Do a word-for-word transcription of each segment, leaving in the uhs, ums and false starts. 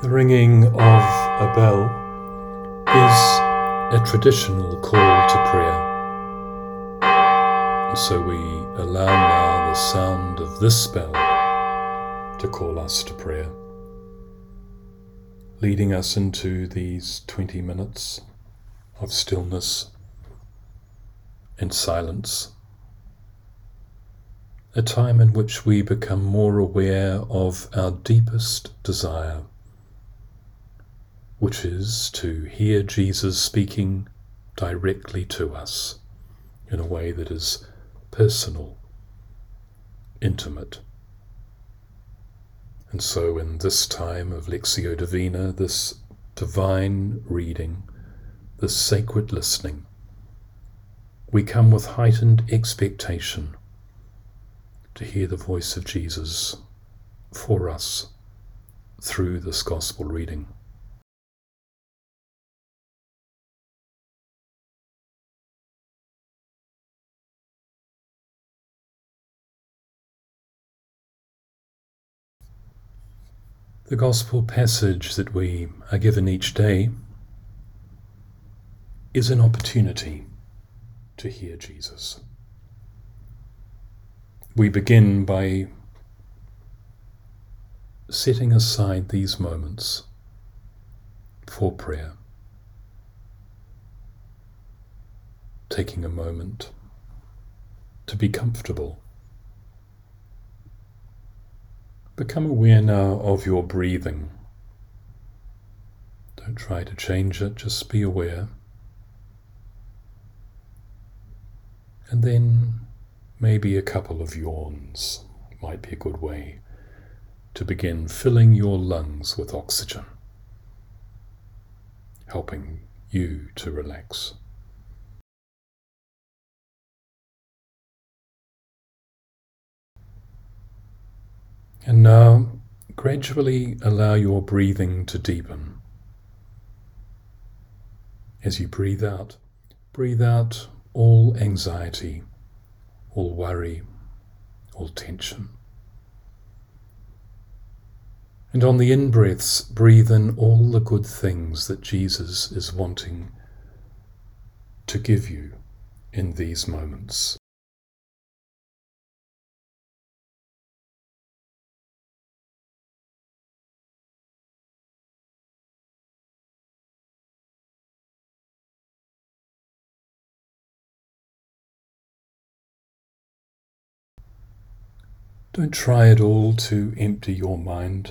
The ringing of a bell is a traditional call to prayer. And so we allow now the sound of this bell to call us to prayer, leading us into these twenty minutes of stillness and silence, a time in which we become more aware of our deepest desire, which is to hear Jesus speaking directly to us in a way that is personal, intimate. And so in this time of Lectio Divina, this divine reading, this sacred listening, we come with heightened expectation to hear the voice of Jesus for us through this gospel reading. The gospel passage that we are given each day is an opportunity to hear Jesus. We begin by setting aside these moments for prayer, taking a moment to be comfortable. Become aware now of your breathing. Don't try to change it, just be aware. And then maybe a couple of yawns might be a good way to begin filling your lungs with oxygen, helping you to relax. And now, gradually allow your breathing to deepen. As you breathe out, breathe out all anxiety, all worry, all tension. And on the in-breaths, breathe in all the good things that Jesus is wanting to give you in these moments. Don't try at all to empty your mind.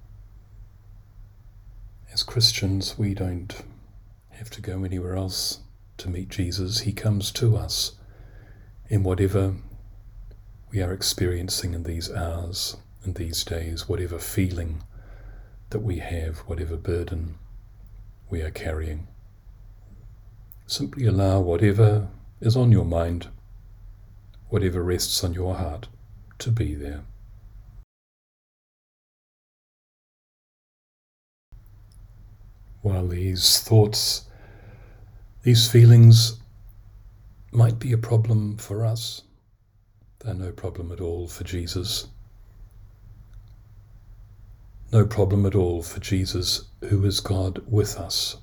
As Christians, we don't have to go anywhere else to meet Jesus. He comes to us in whatever we are experiencing in these hours and these days, whatever feeling that we have, whatever burden we are carrying. Simply allow whatever is on your mind, whatever rests on your heart, to be there. While these thoughts, these feelings might be a problem for us, they're no problem at all for Jesus. No problem at all for Jesus, who is God with us.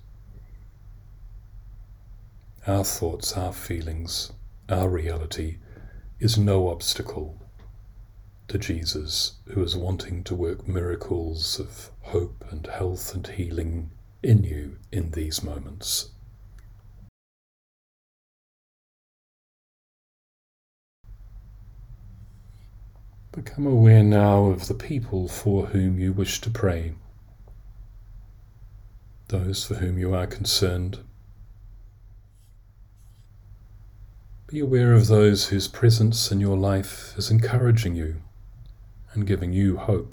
Our thoughts, our feelings, our reality is no obstacle to Jesus, who is wanting to work miracles of hope and health and healing in you in these moments. Become aware now of the people for whom you wish to pray, those for whom you are concerned. Be aware of those whose presence in your life is encouraging you and giving you hope.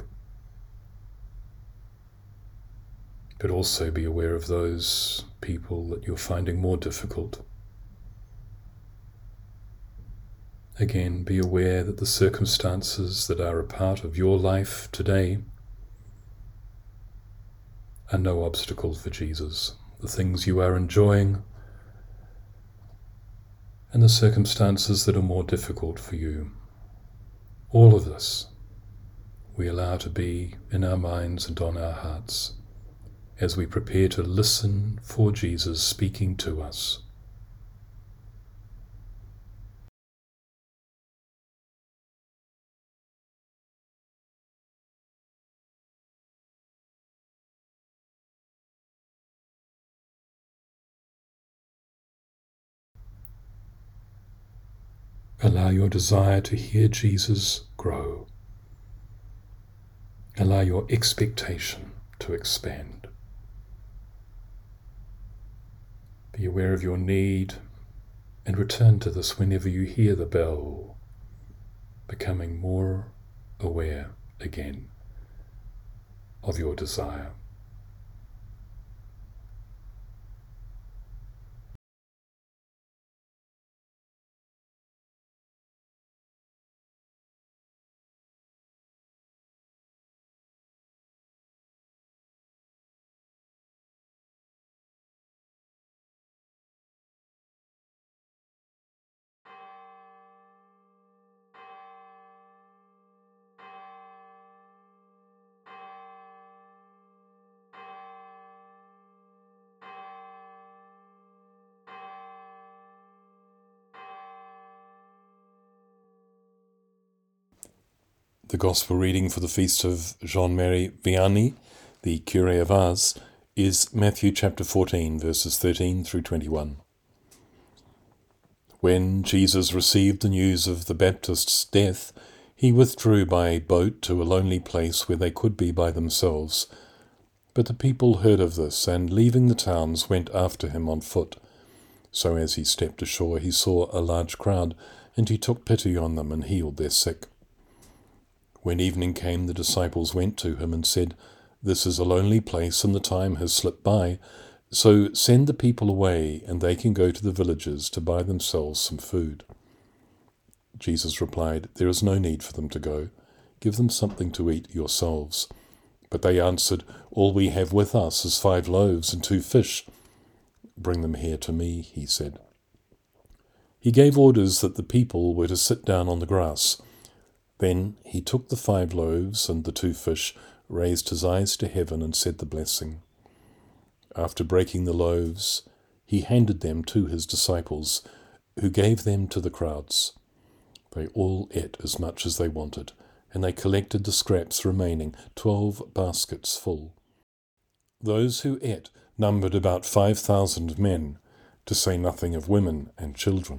But also be aware of those people that you're finding more difficult. Again, be aware that the circumstances that are a part of your life today are no obstacle for Jesus. The things you are enjoying and the circumstances that are more difficult for you. All of this we allow to be in our minds and on our hearts as we prepare to listen for Jesus speaking to us. Allow your desire to hear Jesus grow. Allow your expectation to expand. Be aware of your need and return to this whenever you hear the bell, becoming more aware again of your desire. The Gospel reading for the feast of Jean-Marie Vianney, the Curé of Ars, is Matthew chapter fourteen, verses thirteen through twenty-one. When Jesus received the news of the Baptist's death, he withdrew by boat to a lonely place where they could be by themselves. But the people heard of this, and leaving the towns went after him on foot. So as he stepped ashore, he saw a large crowd, and he took pity on them and healed their sick. When evening came, the disciples went to him and said, "This is a lonely place, and the time has slipped by, so send the people away, and they can go to the villages to buy themselves some food." Jesus replied, "There is no need for them to go. Give them something to eat yourselves." But they answered, "All we have with us is five loaves and two fish." "Bring them here to me," he said. He gave orders that the people were to sit down on the grass. Then he took the five loaves and the two fish, raised his eyes to heaven, and said the blessing. After breaking the loaves, he handed them to his disciples, who gave them to the crowds. They all ate as much as they wanted, and they collected the scraps remaining, twelve baskets full. Those who ate numbered about five thousand men, to say nothing of women and children.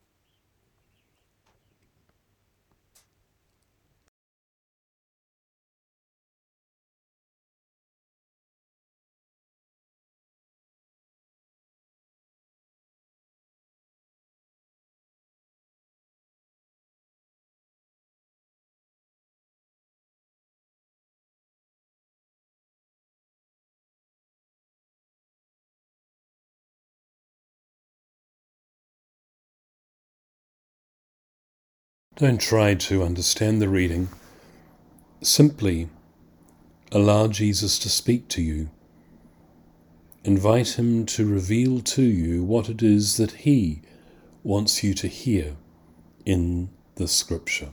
Don't try to understand the reading. Simply allow Jesus to speak to you. Invite him to reveal to you what it is that he wants you to hear in the scripture.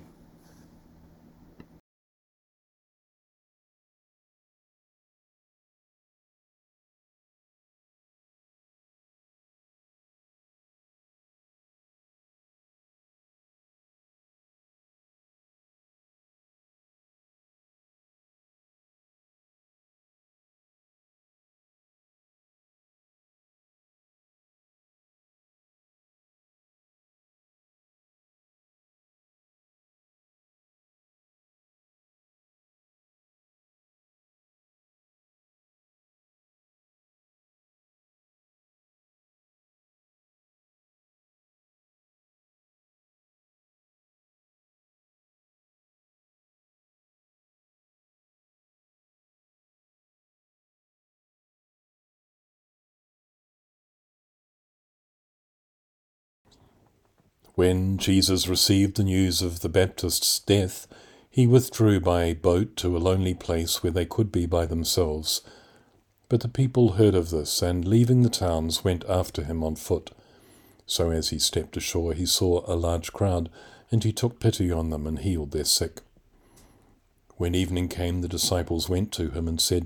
When Jesus received the news of the Baptist's death, he withdrew by boat to a lonely place where they could be by themselves. But the people heard of this, and leaving the towns went after him on foot. So as he stepped ashore, he saw a large crowd, and he took pity on them and healed their sick. When evening came, the disciples went to him and said,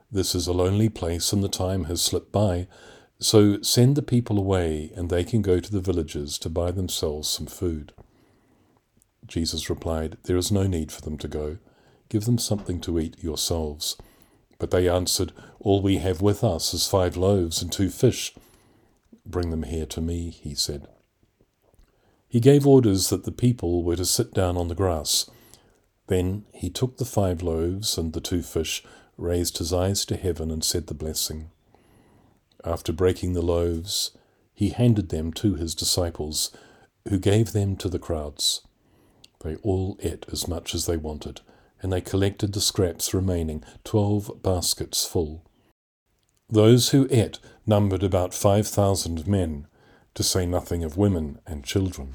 This is a lonely place and the time has slipped by, so send the people away and they can go to the villages to buy themselves some food." Jesus replied, "There is no need for them to go. Give them something to eat yourselves." But they answered, "All we have with us is five loaves and two fish." "Bring them here to me," he said. He gave orders that the people were to sit down on the grass. Then he took the five loaves and the two fish, raised his eyes to heaven and said the blessing. After breaking the loaves, he handed them to his disciples, who gave them to the crowds. They all ate as much as they wanted, and they collected the scraps remaining, twelve baskets full. Those who ate numbered about five thousand men, to say nothing of women and children.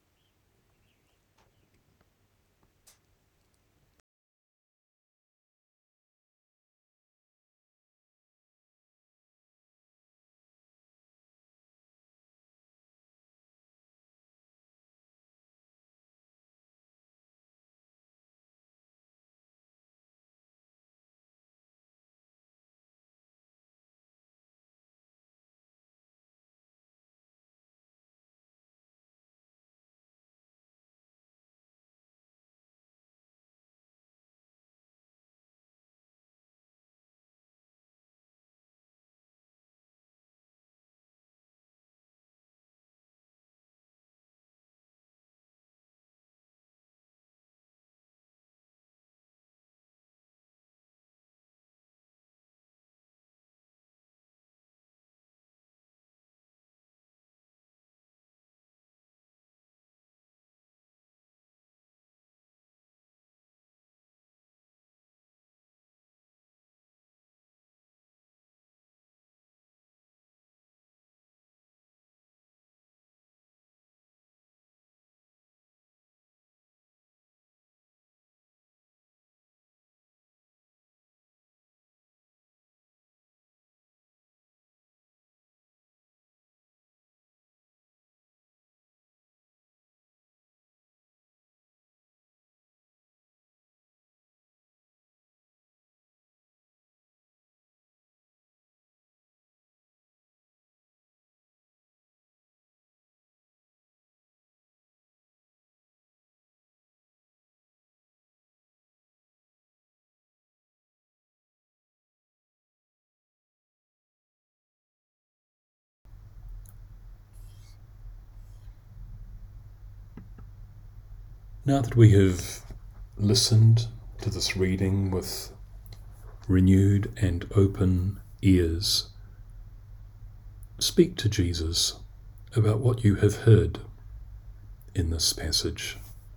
Now that we have listened to this reading with renewed and open ears, speak to Jesus about what you have heard in this passage.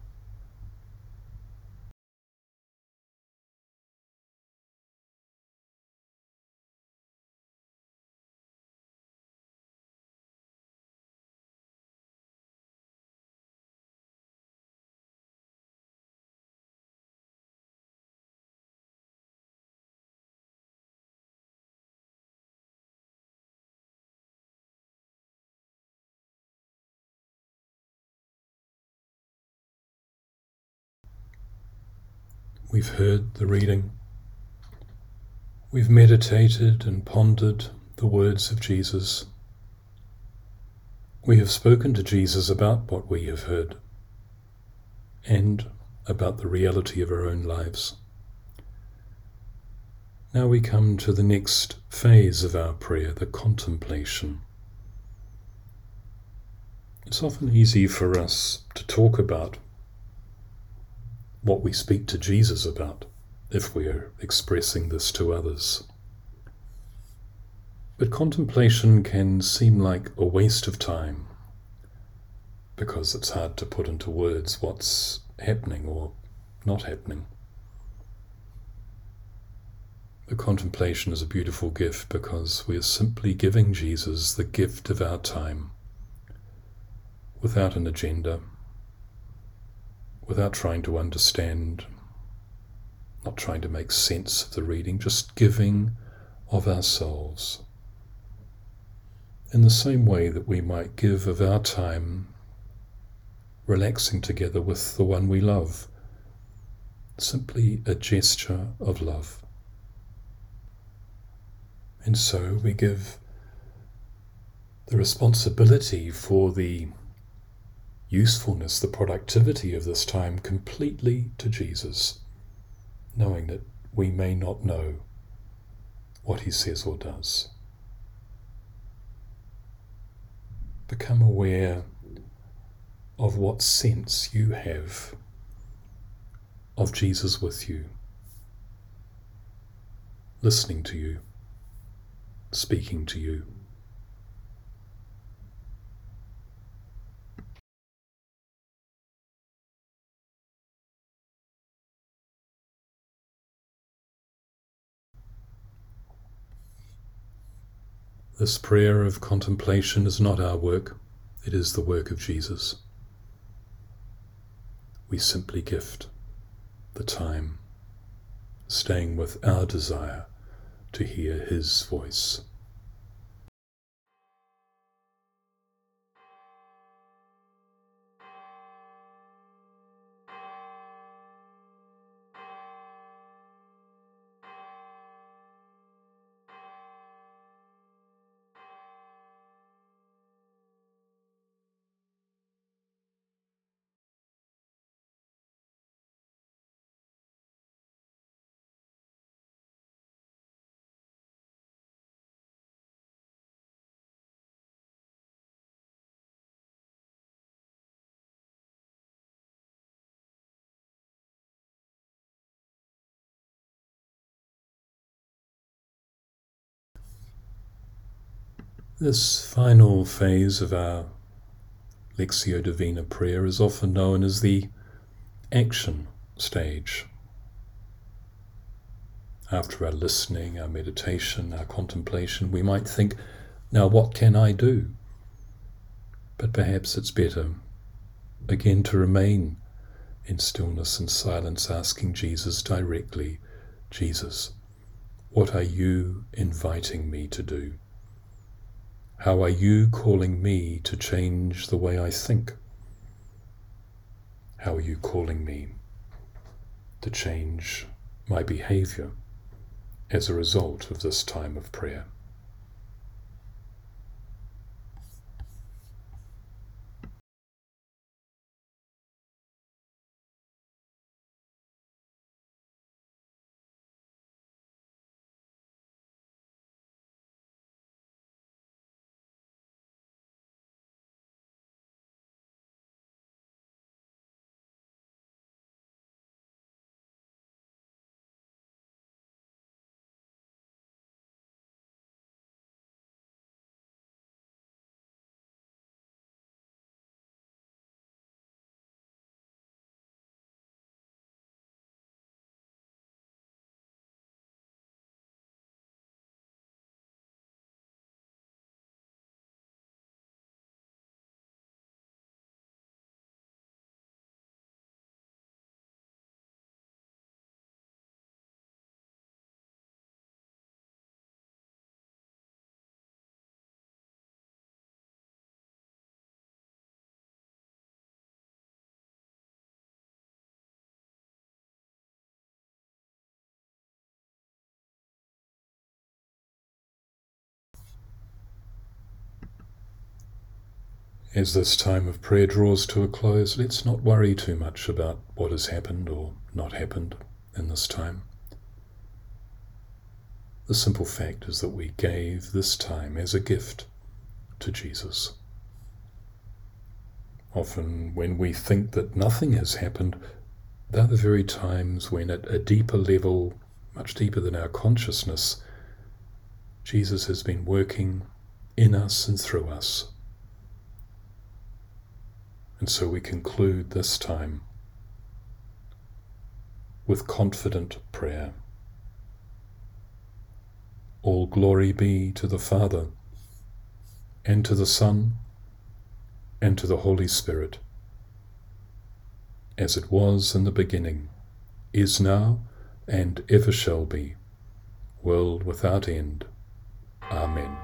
We've heard the reading. We've meditated and pondered the words of Jesus. We have spoken to Jesus about what we have heard and about the reality of our own lives. Now we come to the next phase of our prayer, the contemplation. It's often easy for us to talk about what we speak to Jesus about if we are expressing this to others. But contemplation can seem like a waste of time because it's hard to put into words what's happening or not happening. The contemplation is a beautiful gift because we are simply giving Jesus the gift of our time without an agenda, without trying to understand, not trying to make sense of the reading, just giving of ourselves. In the same way that we might give of our time relaxing together with the one we love, simply a gesture of love. And so we give the responsibility for the usefulness, the productivity of this time completely to Jesus, knowing that we may not know what he says or does. Become aware of what sense you have of Jesus with you, listening to you, speaking to you. This prayer of contemplation is not our work, it is the work of Jesus. We simply gift the time, staying with our desire to hear his voice. This final phase of our Lectio Divina prayer is often known as the action stage. After our listening, our meditation, our contemplation, we might think, now what can I do? But perhaps it's better, again, to remain in stillness and silence, asking Jesus directly, Jesus, what are you inviting me to do? How are you calling me to change the way I think? How are you calling me to change my behavior as a result of this time of prayer? As this time of prayer draws to a close, let's not worry too much about what has happened or not happened in this time. The simple fact is that we gave this time as a gift to Jesus. Often when we think that nothing has happened, they're the very times when at a deeper level, much deeper than our consciousness, Jesus has been working in us and through us. And so we conclude this time with confident prayer. All glory be to the Father, and to the Son, and to the Holy Spirit, as it was in the beginning, is now, and ever shall be, world without end. Amen.